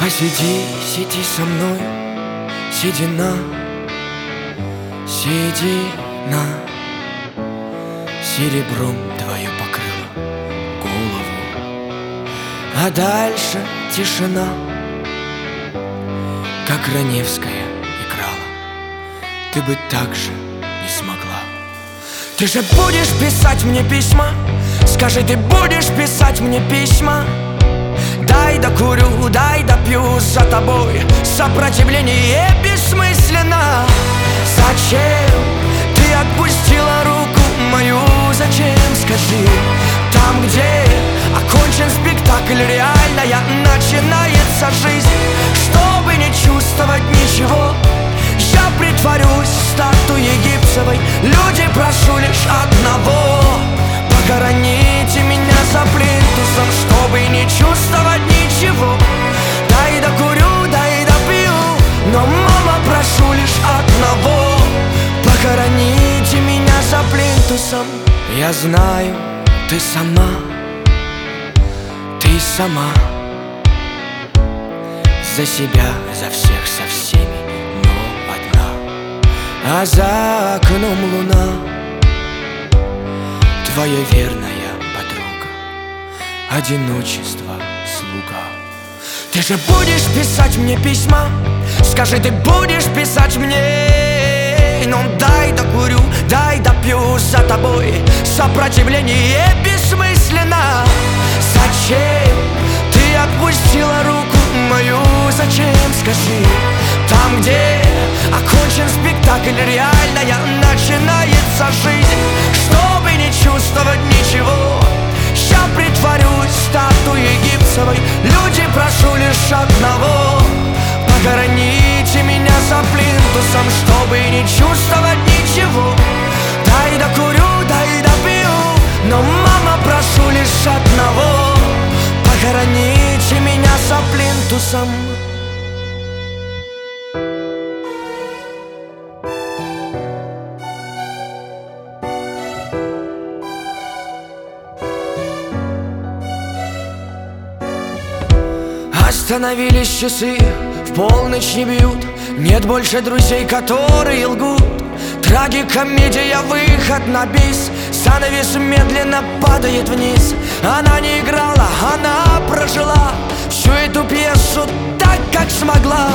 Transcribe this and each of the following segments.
Посиди, сиди со мной, седина, седина серебром твою покрыла голову, а дальше тишина, как Раневская играла. Ты бы так же не смогла. Ты же будешь писать мне письма? Скажи, ты будешь писать мне письма? Дай докурю, дай допью за тобой. Сопротивление бессмысленно. Зачем ты отпустила руку мою? Зачем, скажи? Там, где окончен спектакль, реальная начинается жизнь. Чтобы не чувствовать ничего, я притворюсь статуей гипсовой. Люди, прошу лишь одного: похороните меня за плинтусом, чтобы не чувствовать ничего. Дай докурю, дай допью, но, мама, прошу лишь одного: похороните меня за плинтусом. Я знаю, ты сама за себя, за всех, со всеми, но одна. А за окном луна, твоя верная подруга, одиночество слуга. Ты же будешь писать мне письма? Скажи, ты будешь писать мне? Ну дай докурю, дай допью за тобой. Сопротивление бессмысленно. Зачем ты отпустила руку мою? Зачем, скажи? Там, где окончен спектакль, реальная начинается жизнь. Чтобы не чувствовать ничего, я притворюсь статуей гипсовой. Люди, прошу лишь одного: похороните меня за плинтусом, чтобы не чувствовать ничего. Дай докурю, дай допью, но, мама, прошу лишь одного: похороните меня за плинтусом. Остановились часы, в полночь не бьют. Нет больше друзей, которые лгут. Трагикомедия, выход на бис. Занавес медленно падает вниз. Она не играла, она прожила всю эту пьесу так, как смогла.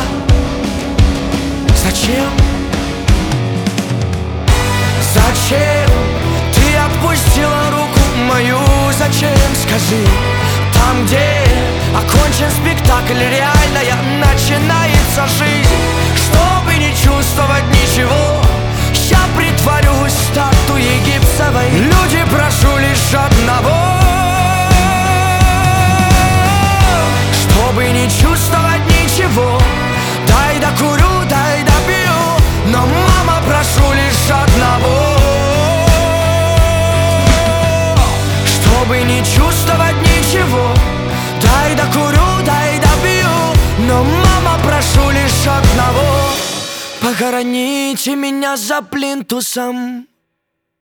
Зачем? Зачем ты отпустила руку мою? Зачем, скажи? Там, где окончен спектакль, реальная начинается жизнь. Чтобы не чувствовать ничего, я притворюсь статуей гипсовой. Люди, прошу лишь одного: чтобы не чувствовать ничего. Дай докурю, дай допью, но, мама, прошу лишь одного: чтобы не чувствовать ничего. Дай докурю, дай допью, но, мама, прошу лишь одного: похороните меня за плинтусом.